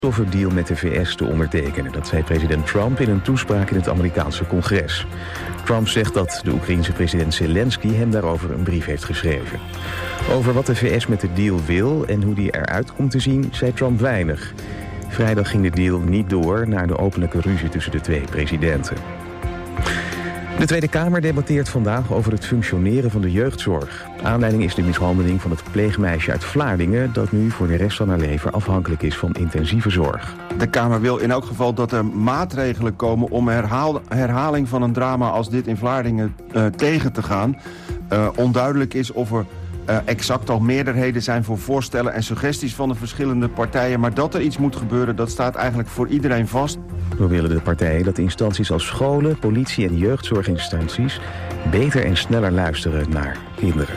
Deal met de VS te ondertekenen. Dat zei president Trump in een toespraak in het Amerikaanse congres. Trump zegt dat de Oekraïense president Zelensky hem daarover een brief heeft geschreven. Over wat de VS met de deal wil en hoe die eruit komt te zien, zei Trump weinig. Vrijdag ging de deal niet door na de openlijke ruzie tussen de twee presidenten. De Tweede Kamer debatteert vandaag over het functioneren van de jeugdzorg. Aanleiding is de mishandeling van het pleegmeisje uit Vlaardingen, dat nu voor de rest van haar leven afhankelijk is van intensieve zorg. De Kamer wil in elk geval dat er maatregelen komen om herhaling van een drama als dit in Vlaardingen tegen te gaan. Onduidelijk is of er exact al meerderheden zijn voor voorstellen en suggesties van de verschillende partijen. Maar dat er iets moet gebeuren, dat staat eigenlijk voor iedereen vast. We willen de partijen dat instanties als scholen, politie en jeugdzorginstanties beter en sneller luisteren naar kinderen.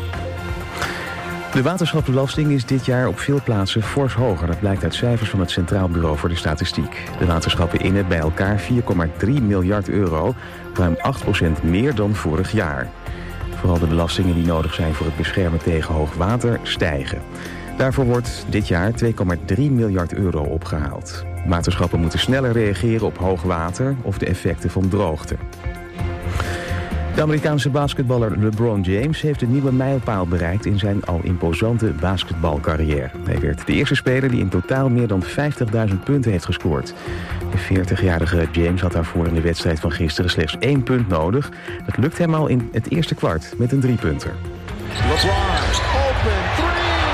De waterschapsbelasting is dit jaar op veel plaatsen fors hoger. Dat blijkt uit cijfers van het Centraal Bureau voor de Statistiek. De waterschappen innen bij elkaar 4,3 miljard euro, ruim 8% meer dan vorig jaar. Vooral de belastingen die nodig zijn voor het beschermen tegen hoog water stijgen. Daarvoor wordt dit jaar 2,3 miljard euro opgehaald. Waterschappen moeten sneller reageren op hoog water of de effecten van droogte. De Amerikaanse basketballer LeBron James heeft een nieuwe mijlpaal bereikt in zijn al imposante basketbalcarrière. Hij werd de eerste speler die in totaal meer dan 50.000 punten heeft gescoord. De 40-jarige James had daarvoor in de wedstrijd van gisteren slechts 1 punt nodig. Dat lukt hem al in het eerste kwart met een 3-punter. LeBron, open 3!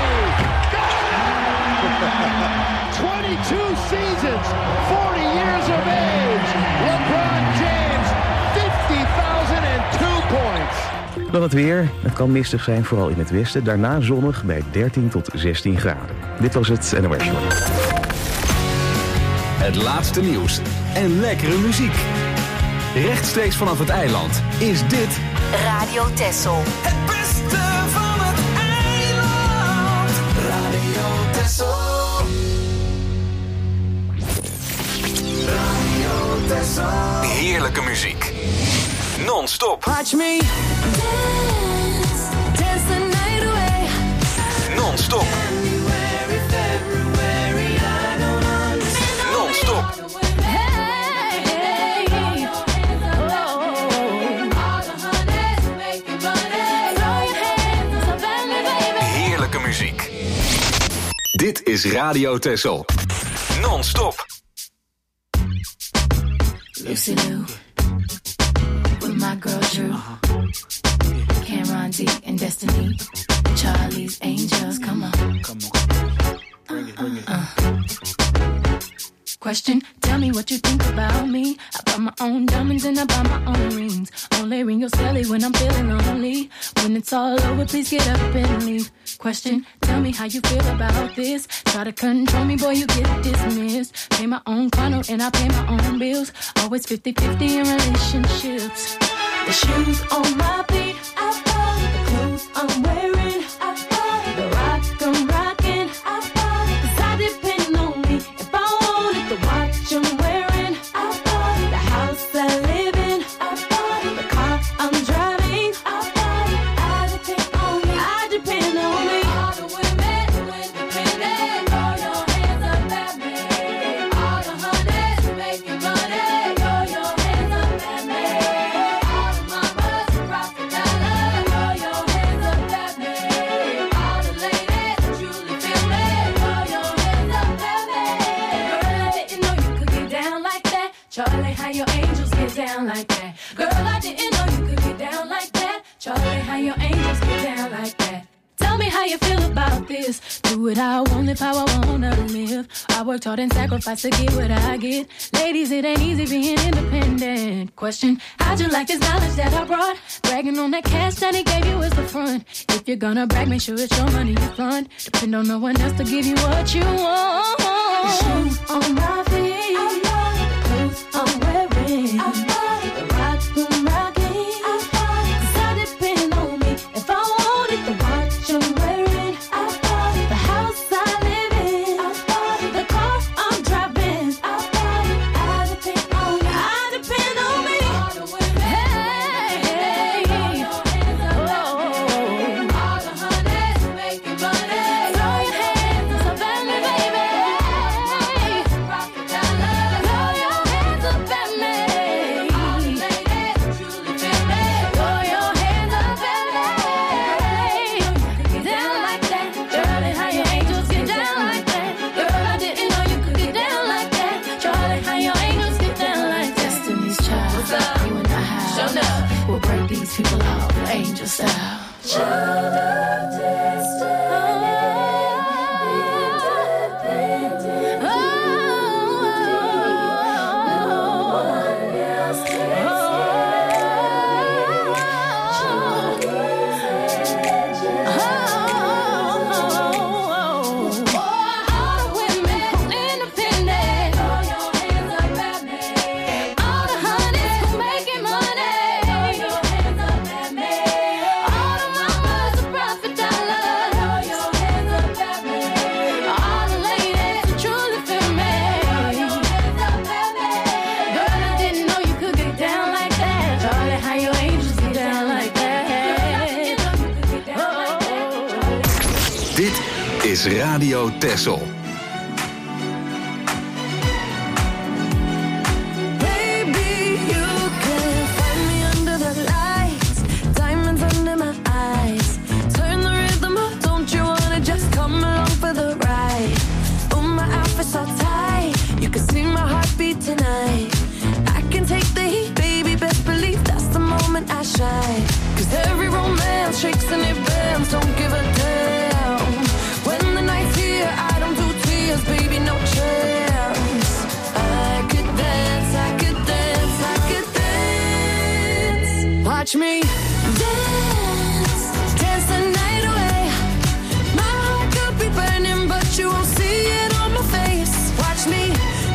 22 seasons, 40 years of age. LeBron James, 50,002 points. Dan het weer. Het kan mistig zijn, vooral in het westen. Daarna zonnig bij 13 tot 16 graden. Dit was het NOS Journal. Het laatste nieuws en lekkere muziek. Rechtstreeks vanaf het eiland is dit Radio Texel. Het beste van het eiland. Radio Texel. Radio Texel. Heerlijke muziek. Non-stop. Watch me dance, dance the night away. Non-stop. Non-stop. Heerlijke muziek. Dit is Radio Texel. Non-stop. Lucy Lou, with my girl Drew, Cameron D and Destiny, Charlie's Angels, come on. Bring it. Question, tell me what you think about me. I buy my own diamonds and I buy my own rings. Only ring your celly when I'm feeling lonely. When it's all over, please get up and leave. Question, tell me how you feel about this. Try to control me, boy, you get dismissed. Pay my own condo and I pay my own bills. Always 50-50 in relationships. The shoes on my feet, I bought the clothes I'm wearing. I bought the rock I'm rocking. I bought 'cause I depend on me. If I wanted the watch I'm wearing, I bought the house I live in. I bought the car I'm driving. I bought I depend on me. I depend on me. All the women who independent, throw your hands up at me. All the honeys making money, throw your hands up at me. All the mamas who rock the dollar, throw your hands up at me. All the ladies who truly feel me, throw your hands up at me. Girl, I didn't know you could get down like that. Charlie, how your angels get down like that. Girl, I didn't know you could get down like that. Charlie, how your angels get down like that. Tell me how you feel about this. Do what I want, live how I wanna live. I worked hard and sacrificed to get what I get. Ladies, it ain't easy being independent. Question, how'd you like this knowledge that I brought? Bragging on that cash that he gave you is the front. If you're gonna brag, make sure it's your money you fund. Depend on no one else to give you what you want. The shoes on my feet, I bought the clothes I'm wearing. I bought the rock I'm rocking. I bought 'cause I depend on me. If I wanted the watch I'm wearing, I bought the house I live in. I bought the car I'm driving. I bought I depend on me. I depend on me. All the women, hey, throw your hands up at me. All the honeys making money, throw your hands up at me, baby. is Radio Texel. Tonight I can take the heat, baby, best believe that's the moment I shine. Cause every romance shakes and it bends, don't give a damn. When the night's here, I don't do tears, baby, no chance. I could dance, I could dance, I could dance. Watch me dance, dance the night away. My heart could be burning, but you won't see it on my face. Watch me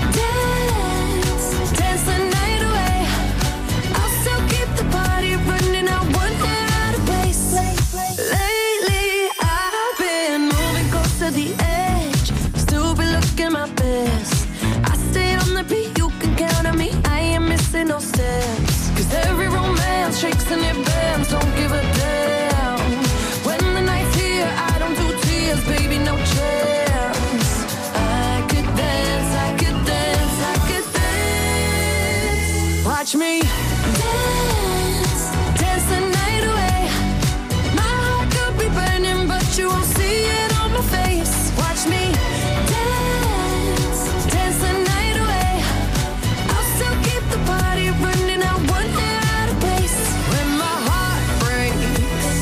no steps. Cause every romance shakes and it bends, don't give a damn. When the night's here, I don't do tears, baby, no chance. I could dance, I could dance, I could dance. Watch me dance, dance the night away. My heart could be burning, but you won't see it on my face. Watch me dance, dance the night away. I'll still keep the party running, I want it out of place. When my heart breaks,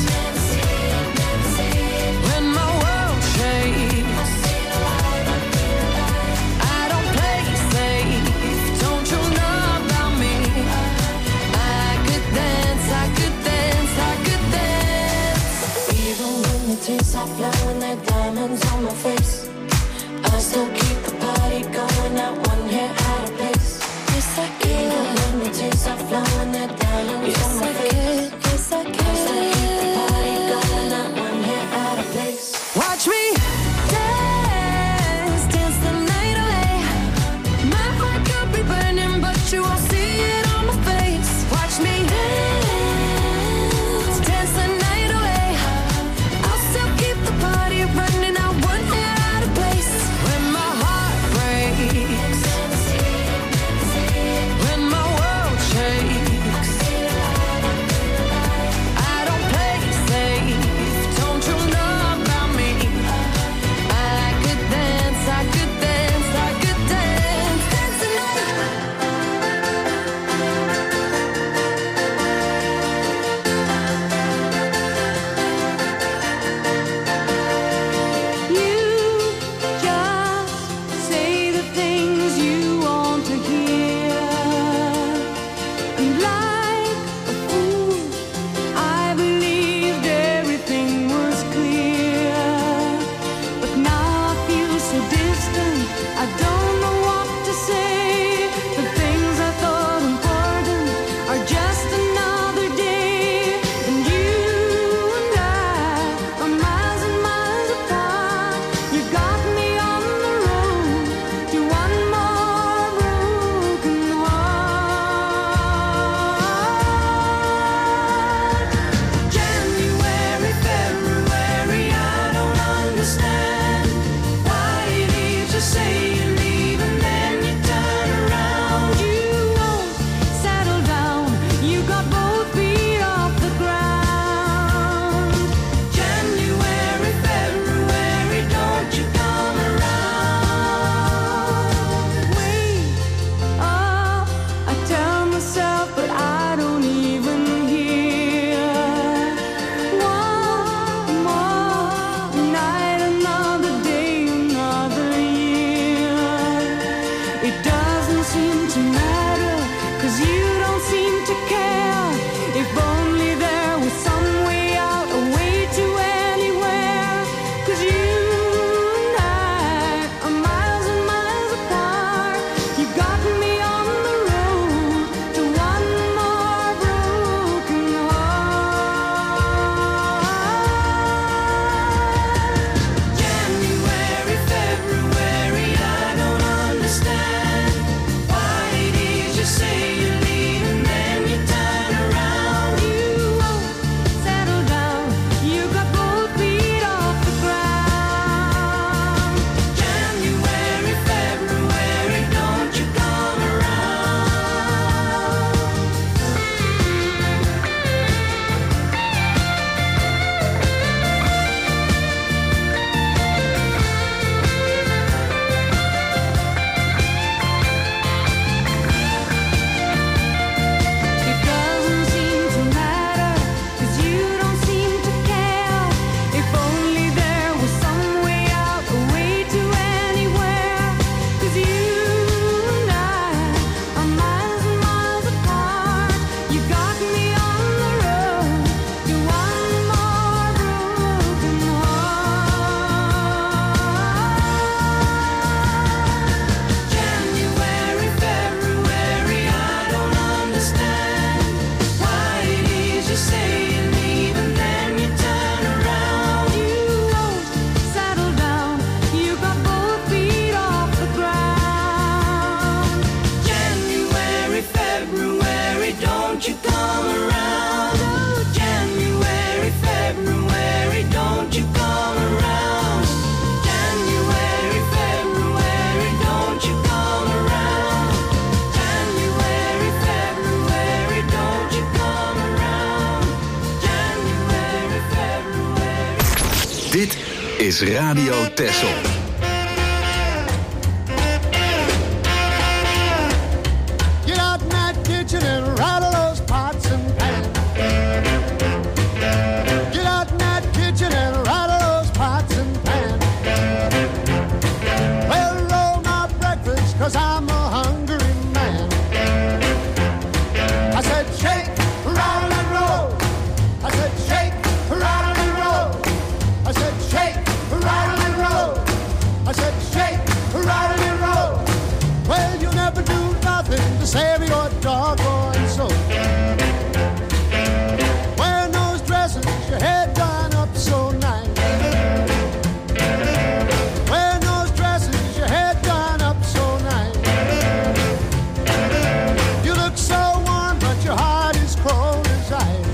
when my world shakes, I don't play safe, don't you know about me? is Radio Texel. Get out in that kitchen and rattle those pots and pans. Get out in that kitchen and rattle those pots and pans. Well, roll my breakfast, 'cause I'm a hungry man. I said shake, rattle and roll. I said shake, rattle and roll. I said shake, rattle and roll. I said shake, rattle and roll. Well, you never do nothing to save your doggone soul. Wearing those dresses, your head done up so nice. Wearing those dresses, your head done up so nice. You look so warm, but your heart is cold as ice.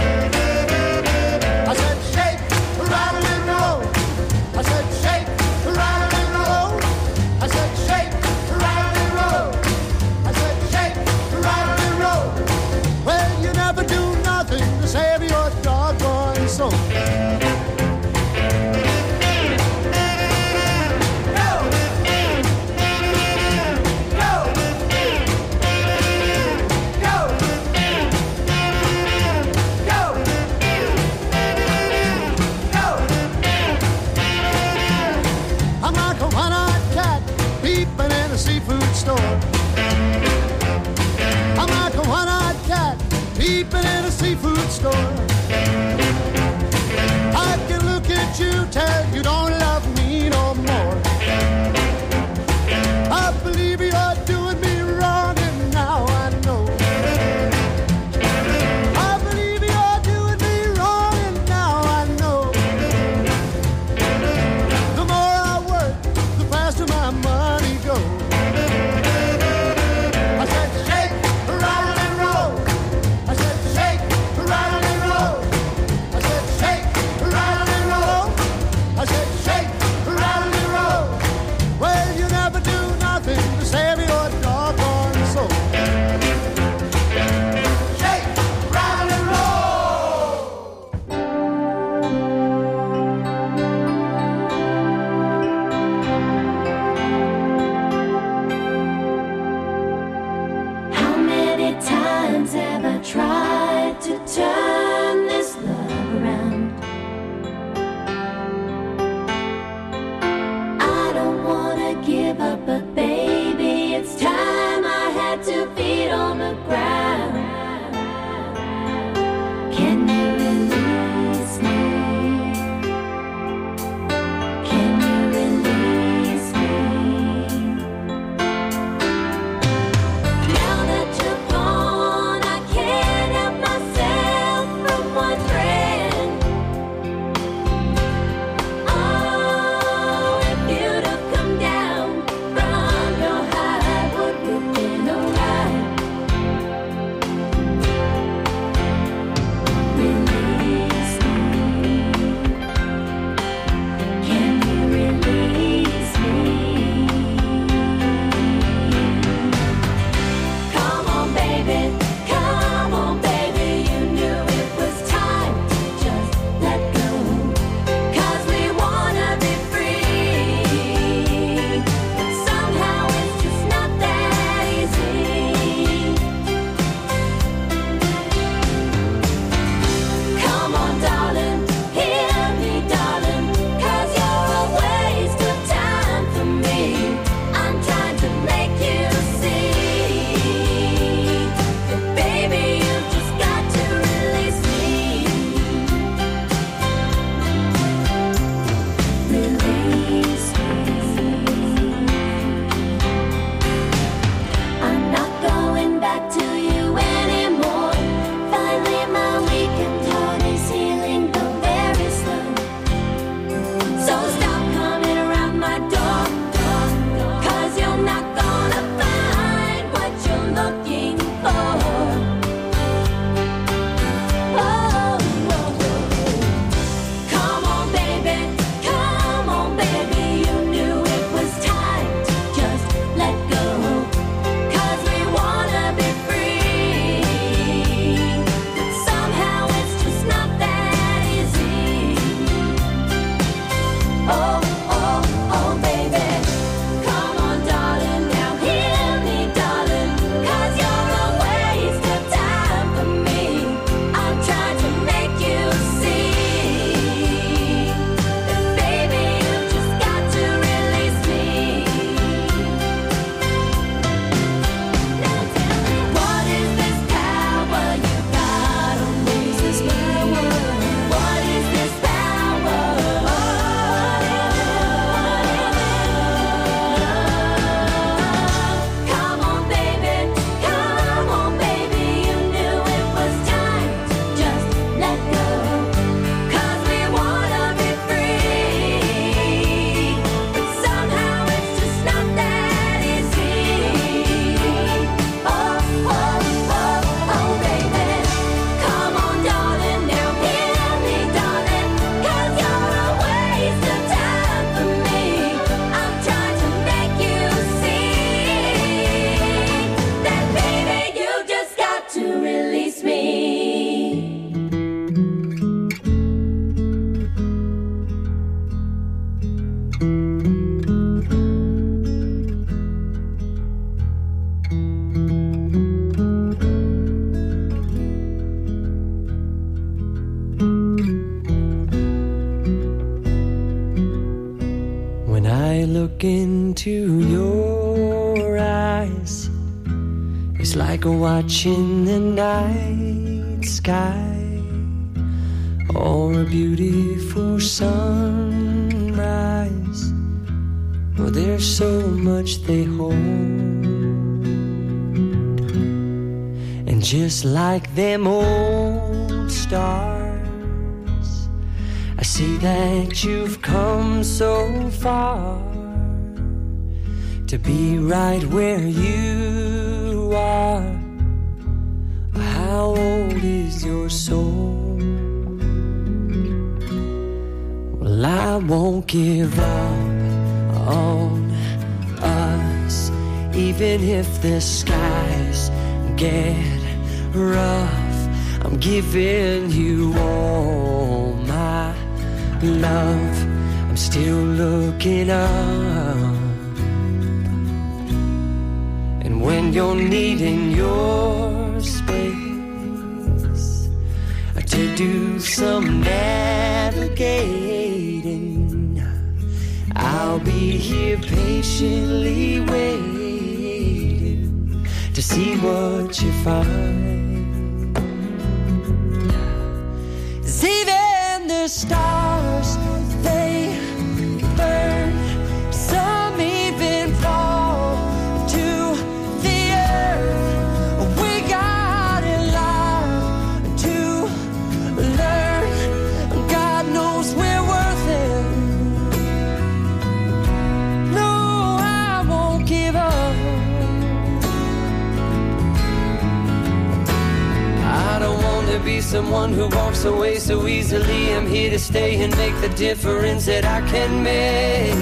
I said shake, rattle and roll. I said shake, rattle and roll. I said shake, rattle and roll. I said shake, rattle and roll. Well, you never do nothing to save your doggone soul. I'm like a one-eyed cat peeping in a seafood store. I'm like a one-eyed cat peeping in a seafood store. I can look at you, tell you don't love me no more. I believe you're doing me wrong, and now I know. I believe you're doing me wrong, and now I know. The more I work, the faster my money goes. I said shake, rattle and roll. I said shake, rattle and roll. I said shake, rattle and roll. I said look into your eyes, it's like watching the night sky or a beautiful sunrise. Well, there's so much they hold, and just like them old stars, I see that you've come so far to be right where you are. How old is your soul? Well, I won't give up on us, even if the skies get rough. I'm giving you all my love. I'm still looking up, and when you're needing your space to do some navigating, I'll be here patiently waiting to see what you find. 'Cause even the stars, they burn, some even fall to the earth. We got a lot to learn. God knows we're worth it. No, I won't give up. I don't want to be someone who walks away so easily. I'm here to stay and make the difference that I can make.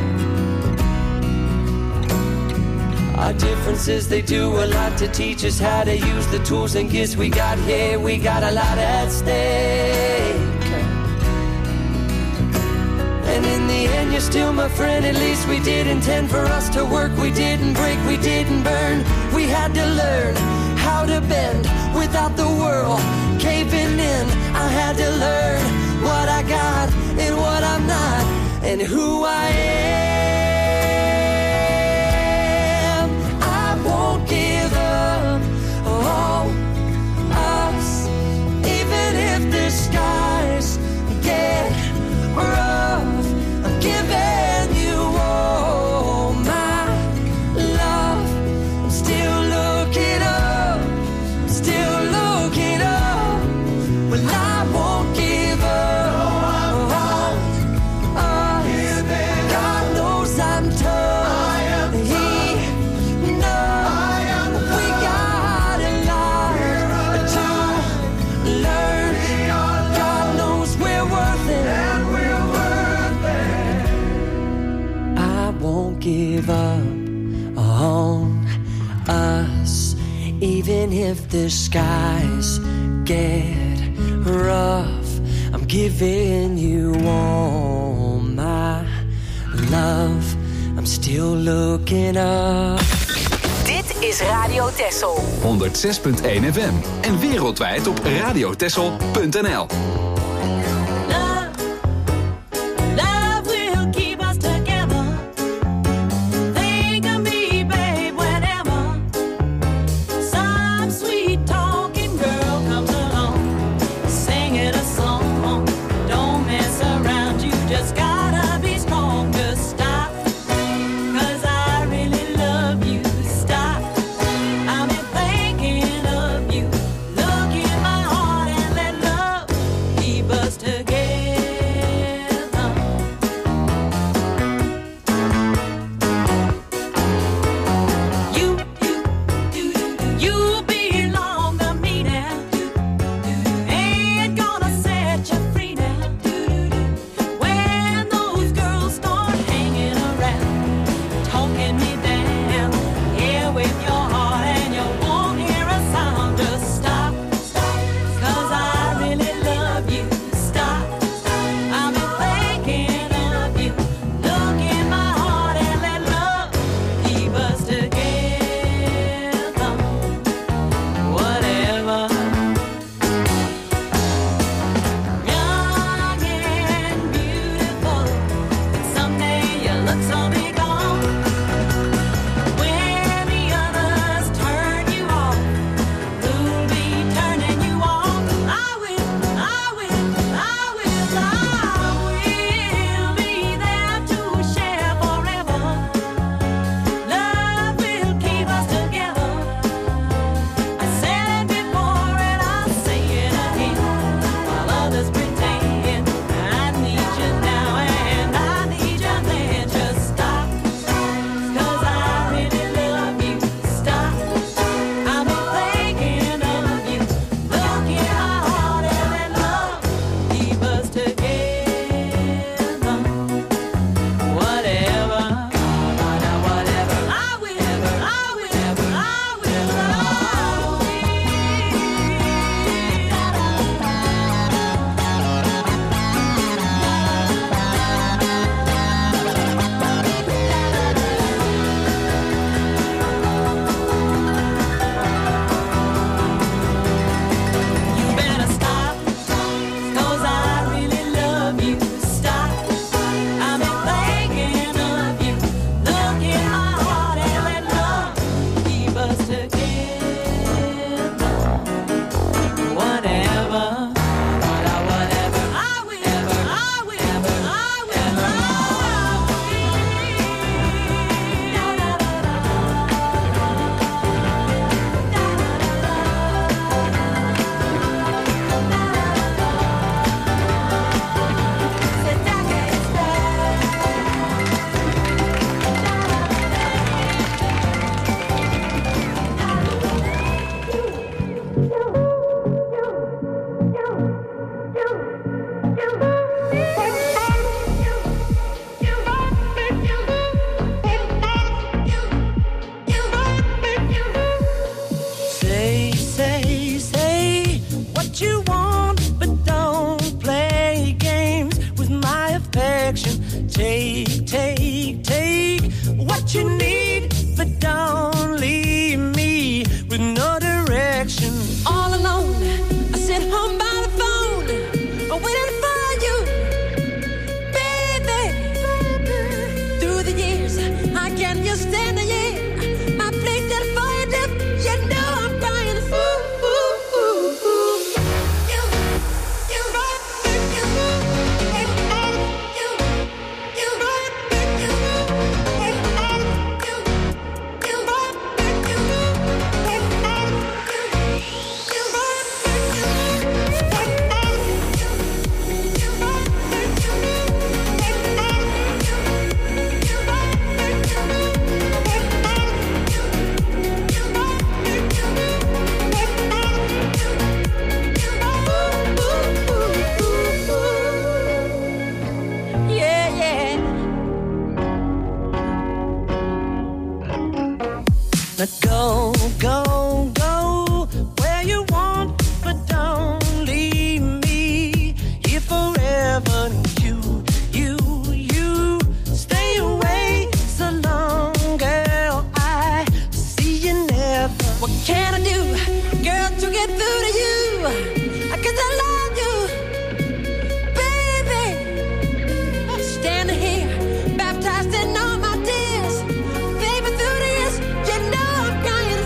Our differences, they do a lot to teach us how to use the tools and gifts we got here. We got a lot at stake. And in the end, you're still my friend. At least we did intend for us to work. We didn't break, we didn't burn. We had to learn how to bend without the world caving in. I had to learn what I got and what I'm not, and who I am. I won't give up on us, even if the skies get rough. I'm giving you all my love. I'm still looking up, still looking up. Well, I won't give up on us. God knows I'm tough. He knows we got a lot to learn. God knows we're worth it. I won't give up on us, even if the skies get rough. I'm giving you all my love. I'm still looking up. Dit is Radio Texel. 106.1 FM en wereldwijd op radiotexel.nl. Love will keep us together. Think of me, babe, whenever some sweet talking girl comes along, singing a song. Don't mess around, you just gotta be strong. Just stop, 'cause I really love you. Stop, I've been thinking of you. Look in my heart and let love be Now go, go, go where you want, but don't leave me here forever. You stay away so long, girl. I see you never. What can I do, girl, to get through to you? 'Cause I love you, baby. I'm standing here, baptized in all my tears. Baby, through the years, you know I'm crying.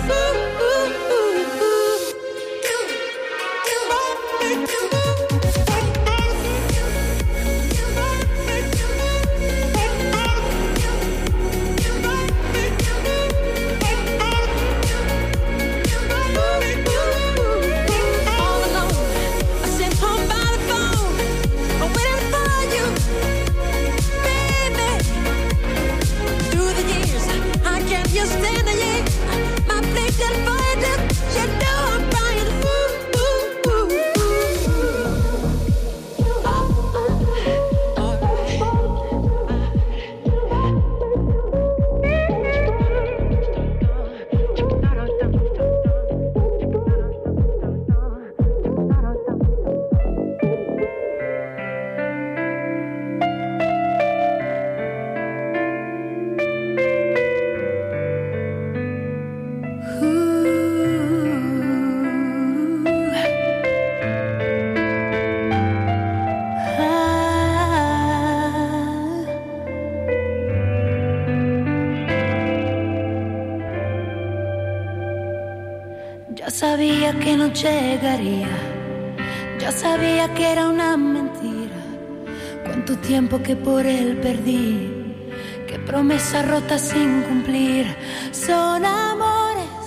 Sabía que no llegaría, ya sabía que era una mentira. Cuánto tiempo que por él perdí, qué promesas rotas sin cumplir. Son amores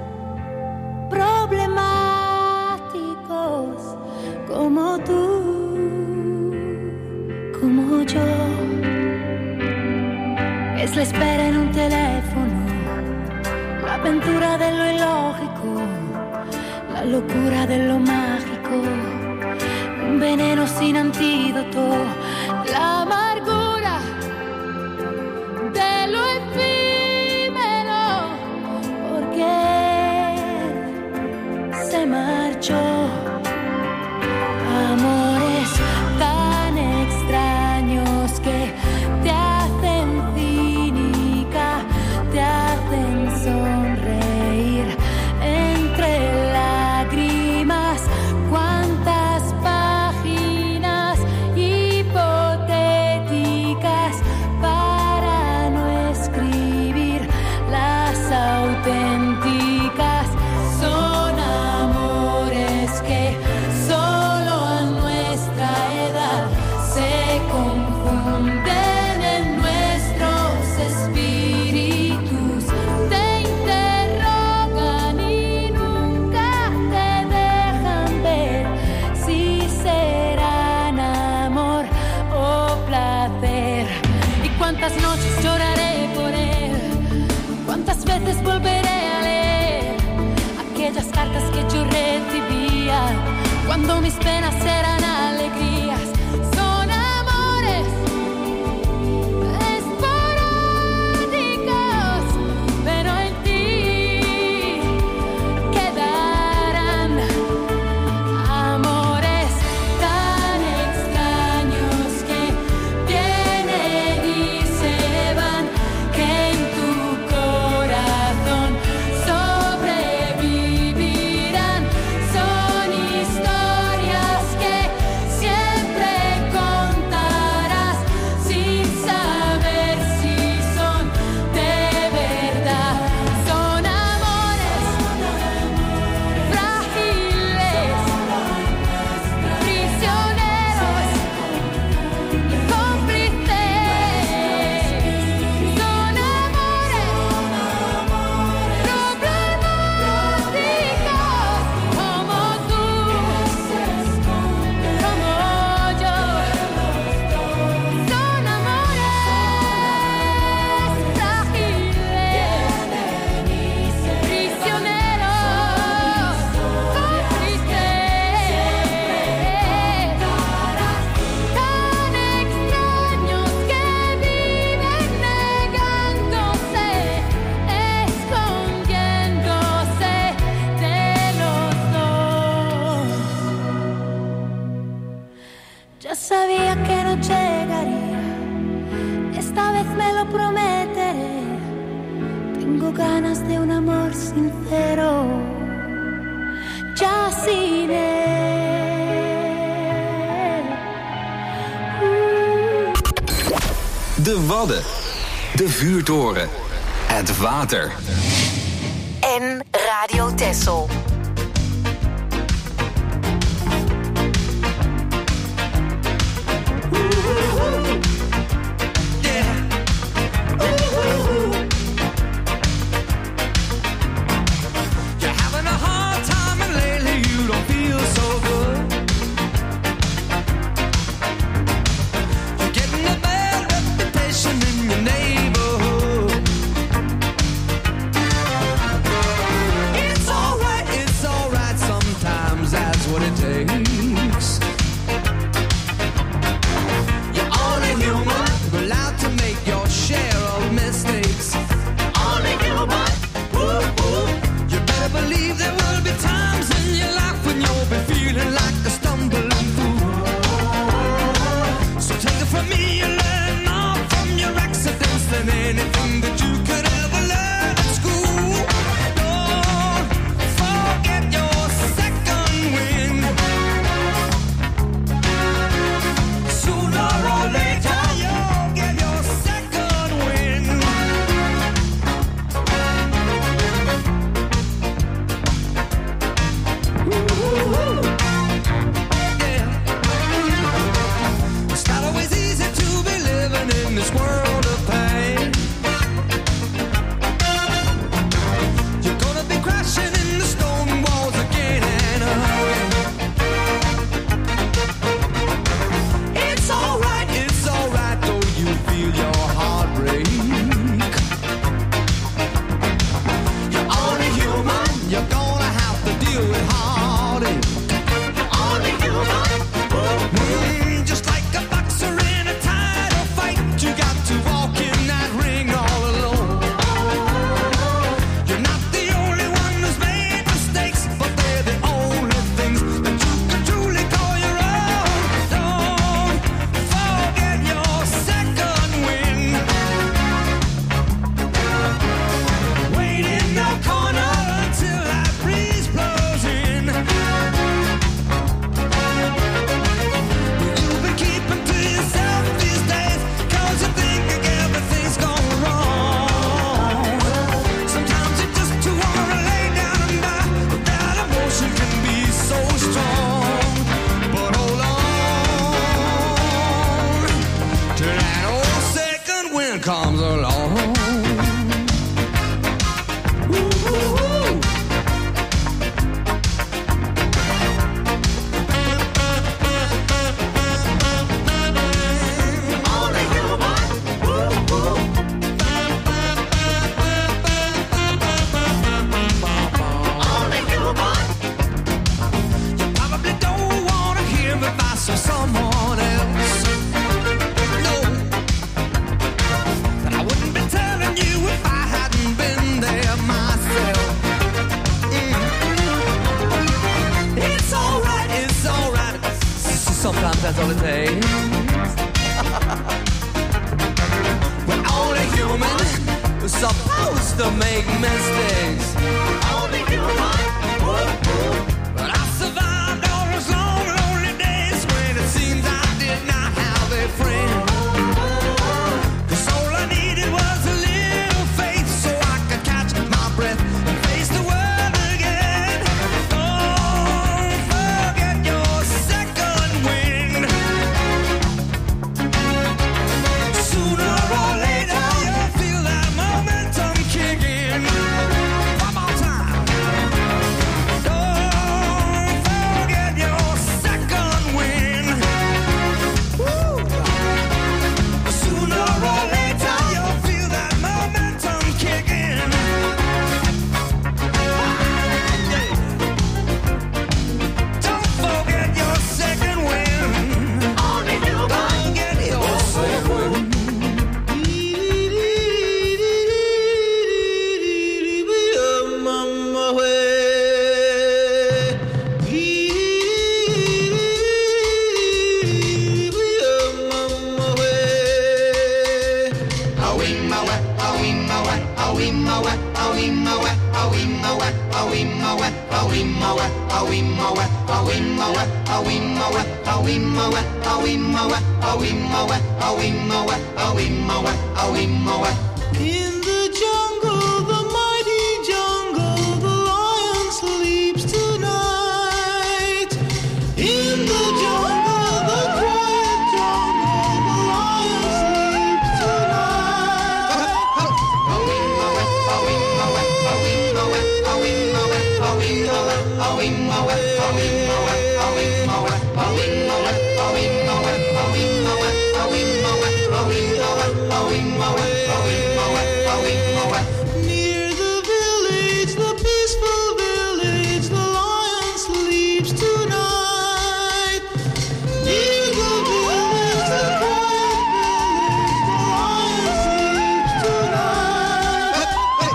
problemáticos como tú, como yo. Es la espera en un teléfono, la aventura de lo ilógico, la locura de lo mágico, un veneno sin antídoto, la amargura de lo efímero, porque se marchó. Amores tan extraños que te hacen cínica, te hacen sonreír entre lágrimas. Cuántas páginas hipotéticas para no escribir las auténticas. Son amores que solo a nuestra edad se confunden en nuestros espíritus. Te interrogan y nunca te dejan ver si serán amor o placer. Y cuántas noches lloraré por él, cuántas veces volveré a leer aquellas cartas que yo recibía cuando mis penas eran alegrías. Son amores esporádicos, pero en ti quedarán. Amores tan extraños que vienen y se van, que en tu corazón sobrevivirán. Son historias que de un amor sincero. Jacine. De Wadden. De Vuurtoren. Het water. En Radio Texel. That's all it takes. We're only human, we're supposed to make mistakes. Only human. But I survived all those long, lonely days when it seems I did not have a friend. 'Cause all I needed was a little faith so I could catch my breath and face the world again. Don't forget your second wind. Sooner or later you'll feel that momentum kicking. One more time. In the jungle, the mighty jungle, the lion sleeps tonight. In the jungle, the quiet jungle, the lion sleeps tonight. Near the village, the peaceful village, the lion sleeps tonight. Near the village, the quiet village, the lion sleeps tonight.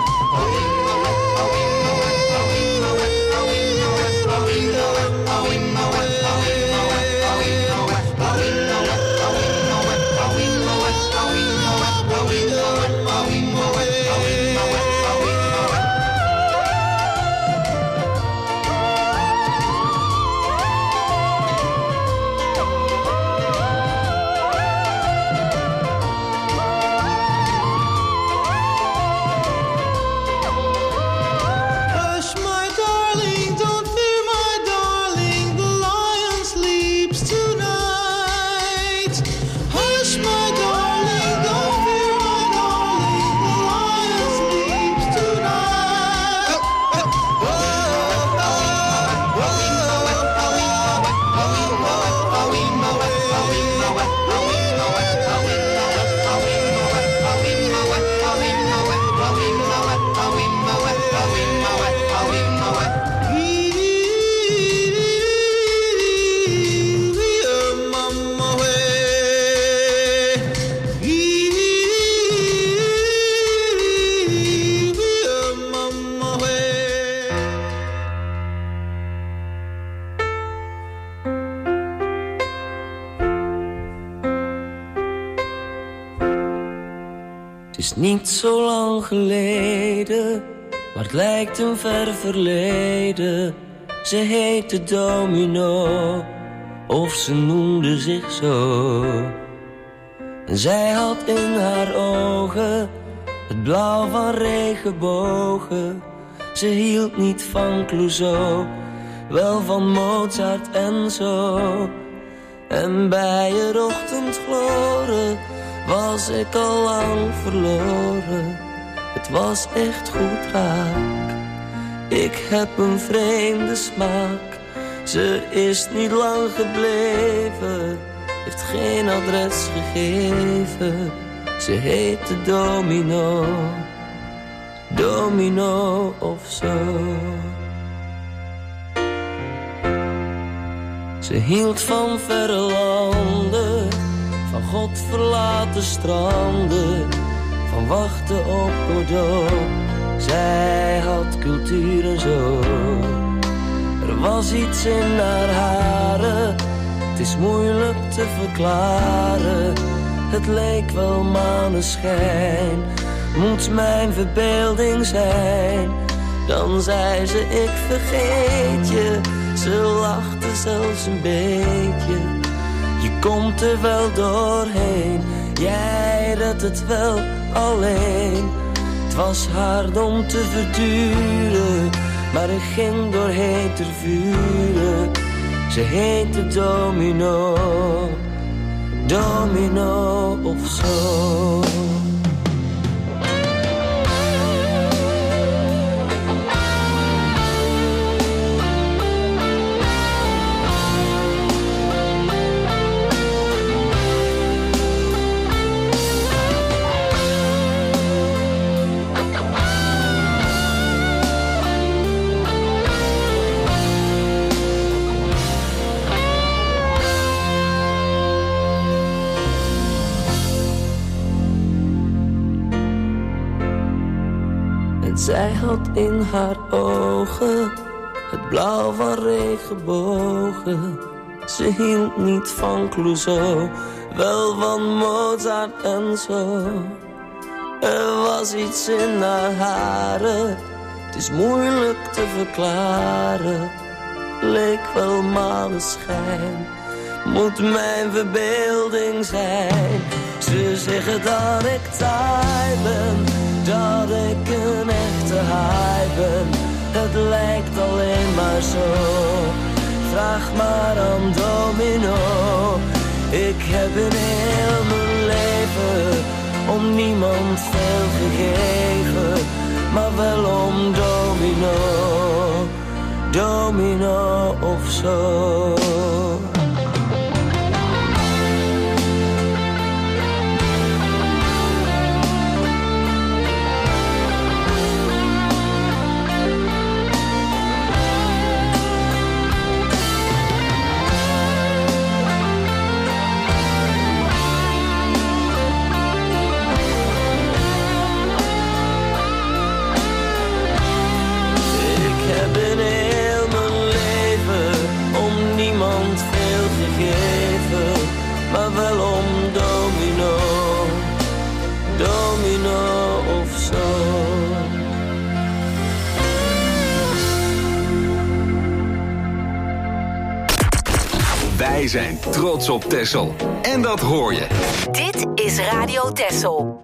Hush, my darling, don't fear, my darling, the lion sleeps tonight. Hush, my darling, don't fear, my darling, the lion sleeps tonight. Het is niet zo lang geleden, maar het lijkt een ver verleden. Ze heette Domino, of ze noemde zich zo. En zij had in haar ogen het blauw van regenbogen. Ze hield niet van Clouseau, wel van Mozart en zo. En bij het ochtendgloren was ik al lang verloren. Het was echt goed raak. Ik heb een vreemde smaak. Ze is niet lang gebleven, heeft geen adres gegeven. Ze heette Domino, Domino of zo. Ze hield van verre landen, van God verlaten stranden, van wachten op Godot. Zij had cultuur en zo. Er was iets in haar haren, het is moeilijk te verklaren. Het leek wel maneschijn, moet mijn verbeelding zijn. Dan zei ze, ik vergeet je. Ze lachte zelfs een beetje. Je komt er wel doorheen, jij redt het wel alleen. Het was hard om te verduren, maar ik ging doorheen ter vuren. Ze heette Domino, Domino of zo. Zij had in haar ogen het blauw van regenbogen. Ze hield niet van Clouseau, wel van Mozart en zo. Er was iets in haar haren, Het is moeilijk te verklaren, leek wel maneschijn. Moet mijn verbeelding zijn. Ze zeggen dat ik taai ben, dat ik een echte haai ben. Het lijkt alleen maar zo. Vraag maar aan Domino. Ik heb in heel mijn leven om niemand veel gegeven, maar wel om Domino, Domino of zo. Maar wel om Domino, Domino of zo. Wij zijn trots op Texel. En dat hoor je. Dit is Radio Texel.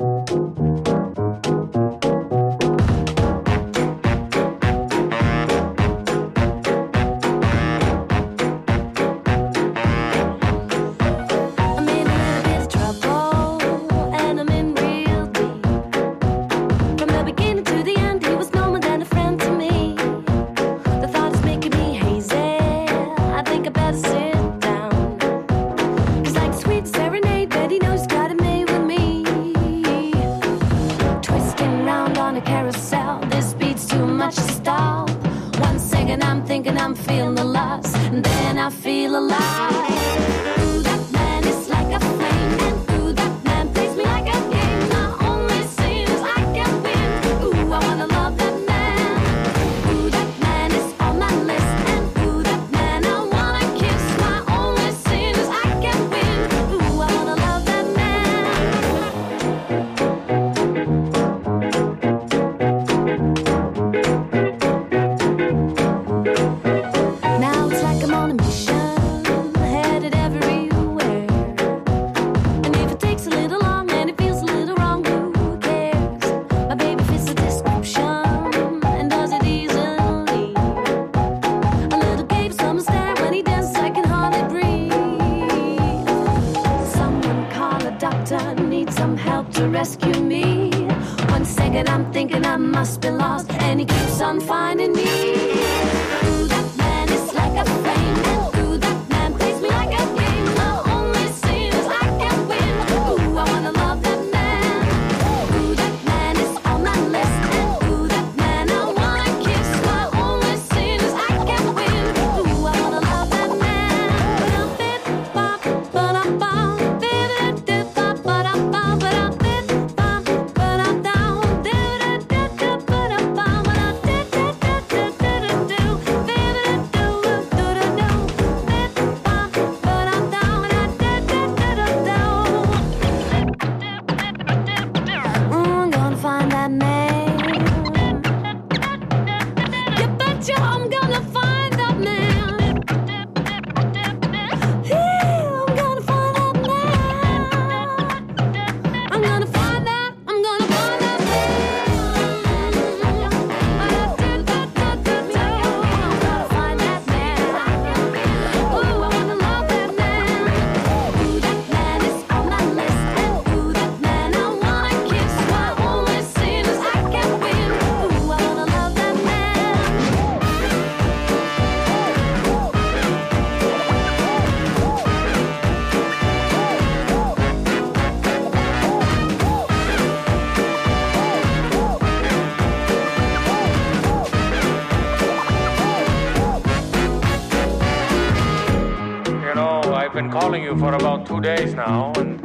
calling you for about 2 days now, and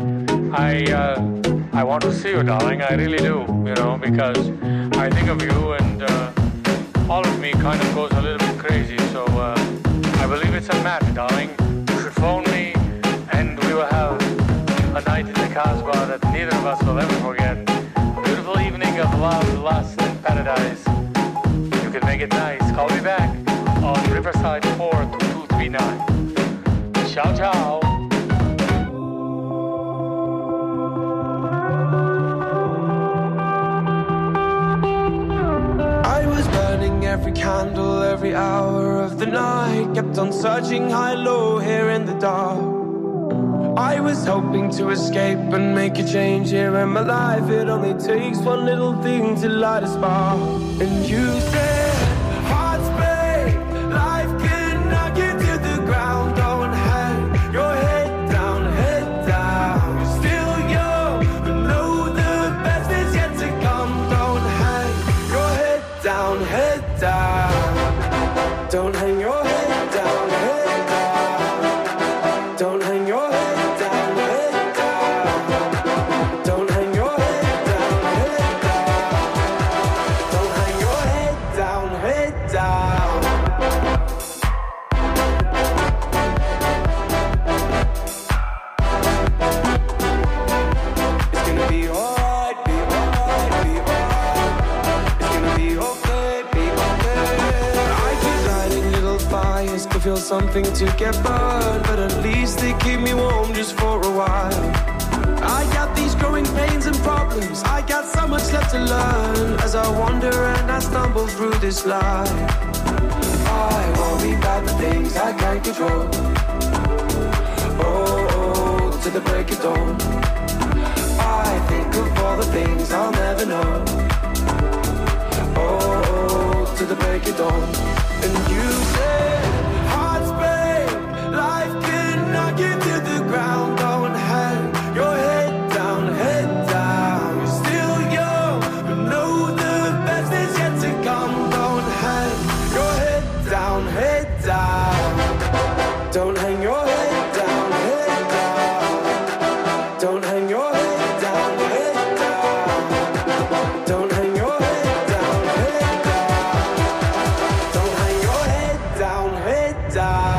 I want to see you, darling. I really do, you know, because I think of you, and all of me kind of goes a little bit crazy. So I believe it's a match, darling. You should phone me, and we will have a night in the Casbah that neither of us will ever forget. A beautiful evening of love, lust, and paradise. make it nice. Call me back on Riverside 4239. Ciao, ciao. I was burning every candle, every hour of the night. Kept on searching high, low, here in the dark. I was hoping to escape and make a change here in my life. It only takes one little thing to light a spark. And you said, hearts break, life can knock you to the ground. Don't hang your head down, head down. You're still young, but know the best is yet to come. Don't hang your head down, head down. Don't hang your head down, head down. Don't hang your head. Feel something to get burned, but at least they keep me warm just for a while. I got these growing pains and problems, I got so much left to learn as I wander and I stumble through this life. I worry about the things I can't control. Oh, to the break of dawn. I think of all the things I'll never know. Oh, to the break of dawn. And you said, life can knock you to the ground. Don't hang your head down, head down. You're still young, but know the best is yet to come. Don't hang your head down, head down. Don't hang your head down, head down. Don't hang your head down, head down. Don't hang your head down, head down. Don't hang your head down, head down.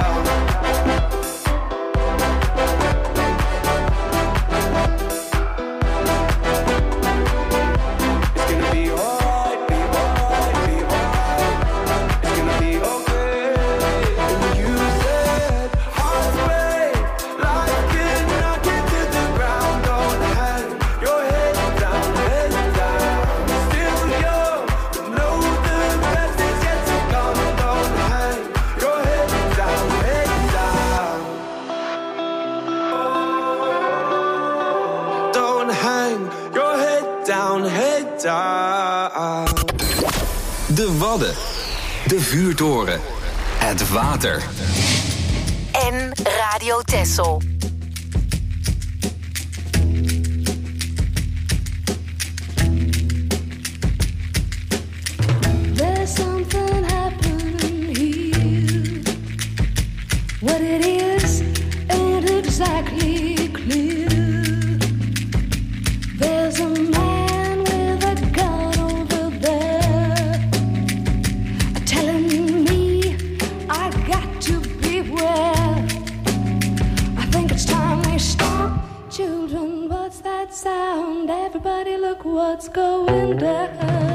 De Wadden. De vuurtoren. Het water. En Radio Texel. There's something happening here. What it is ain't exactly clear. There's a man with a gun over there, telling me I got to beware. I think it's time we stop. Children, what's that sound? Everybody look what's going down.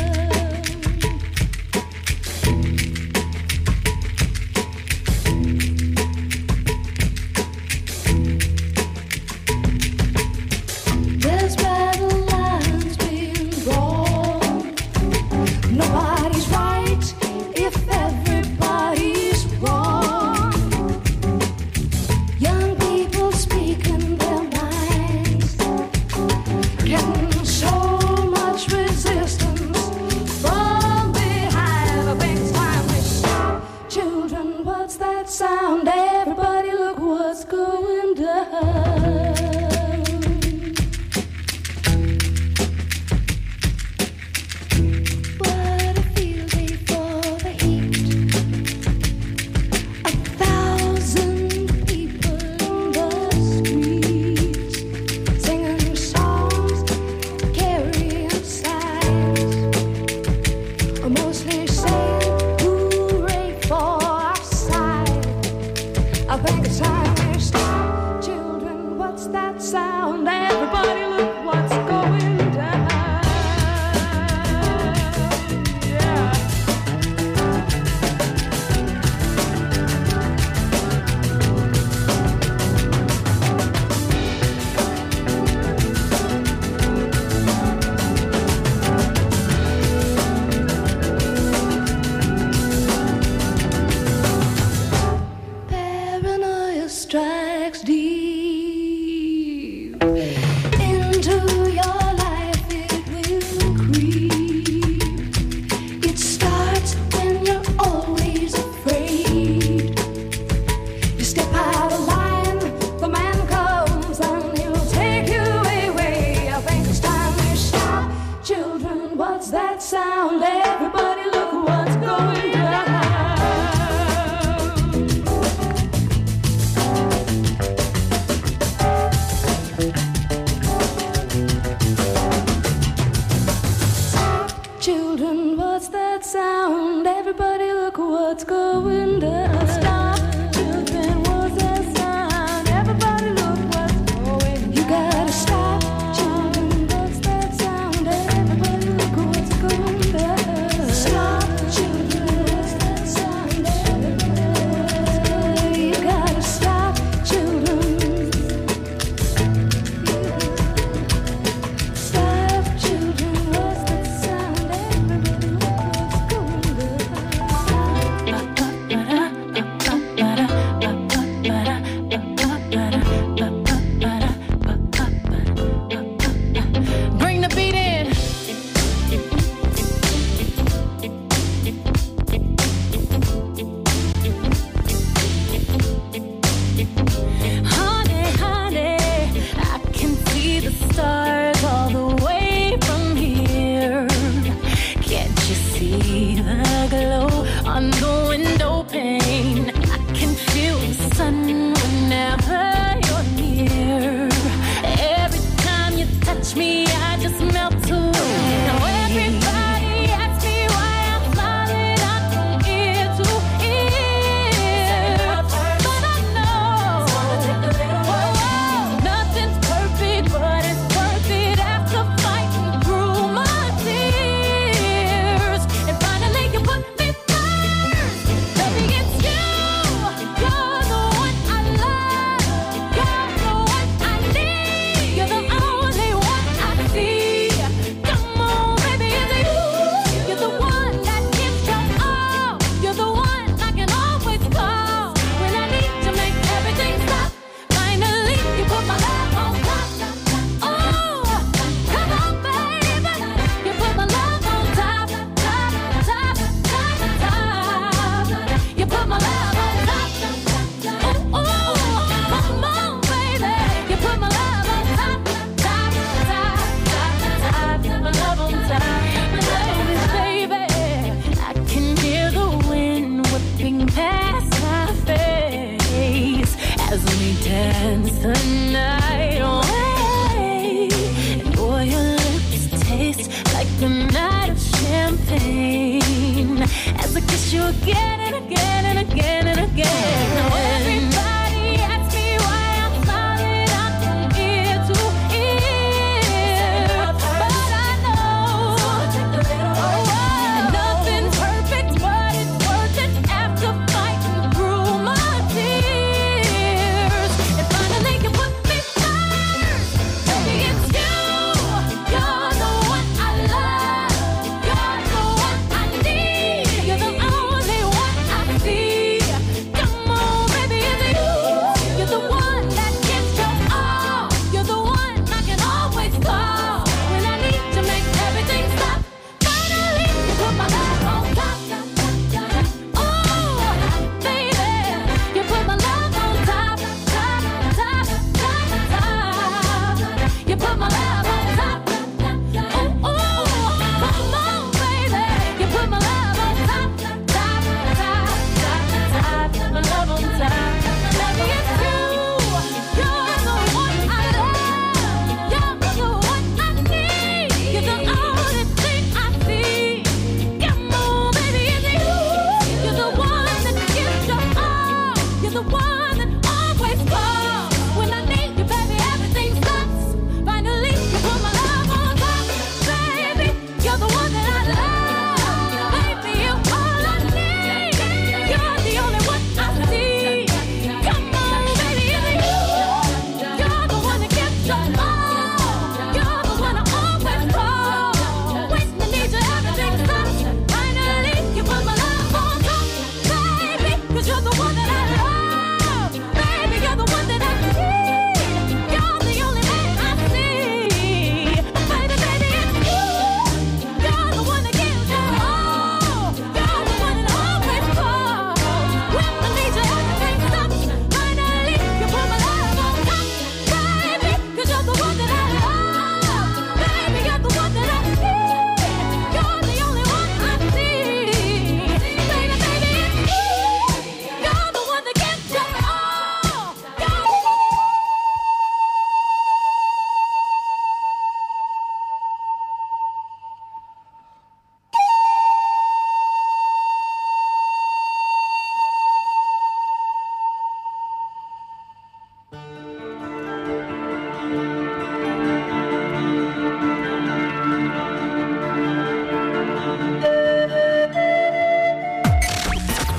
Sound, everybody look what's going down. What a feel before the heat. 1,000 people in the streets, singing songs, carrying signs, mostly saying hooray for our side. I think it's time we stop. Children, what's that sound? Everybody look what's going down. Yeah. sound? Everybody look what's going down. Stop, children, what's that sound? Everybody look what's going down. You gotta stop, children, what's that sound? Everybody look what's going down. Stop, children, what's that sound? Everybody, you gotta stop, children. Stop, children, what's that sound? Everybody look what's going down. Bring the beat in. Honey, honey, I can see the stars all the way from here. Can't you see the glow on the window pane? I can feel the sun whenever you're near. Every time you touch me, I just melt away. Now everybody asks me why I'm smiling out from ear to ear, but I know nothing's perfect, but it's worth it after fighting through my tears. And finally you put me first. Baby, it's you. You're the one I love. You're the one I need. You're the only one I see. Come on, baby, it's you. You're the one that gives your all. You're the one I can always call when I need to make everything stop. Finally, you put my love on top. Oh, come on, baby. You put my love on top, top, top, top, top. You put my love on top. Oh, come on, baby. You put my love on top, top, top, top, top. My love on top. Baby, I can hear the wind whipping past my face as we dance the night away. And boy, your lips taste like a night of champagne as I kiss you again and again and again and again. Now everybody asks me why I'm smiling out from ear to ear, but I know nothing's perfect, but it's worth it after fighting through my tears. And finally you put me first. Baby, it's you. You're the one I love. You're the one I need. You're the only one I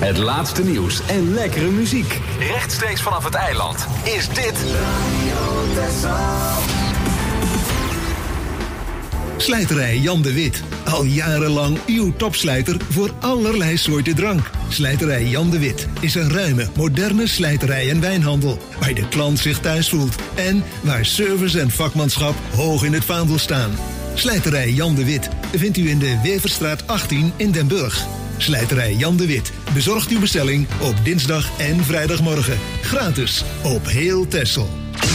Het laatste nieuws en lekkere muziek. Rechtstreeks vanaf het eiland is dit Slijterij Jan de Wit. Al jarenlang uw topslijter voor allerlei soorten drank. Slijterij Jan de Wit is een ruime, moderne slijterij en wijnhandel. Waar de klant zich thuis voelt. En waar service en vakmanschap hoog in het vaandel staan. Slijterij Jan de Wit vindt u in de Weverstraat 18 in Den Burg. Slijterij Jan de Wit bezorgt uw bestelling op dinsdag en vrijdagmorgen. Gratis op heel Texel.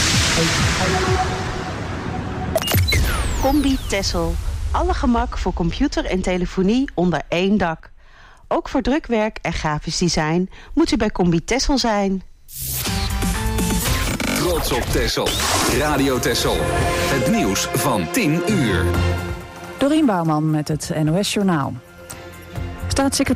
Combi Texel. Alle gemak voor computer en telefonie onder één dak. Ook voor drukwerk en grafisch design moet u bij Combi Texel zijn. Trots op Texel. Radio Texel. Het nieuws van 10 uur. Dorien Bouwman met het NOS Journaal. Staatssecretaris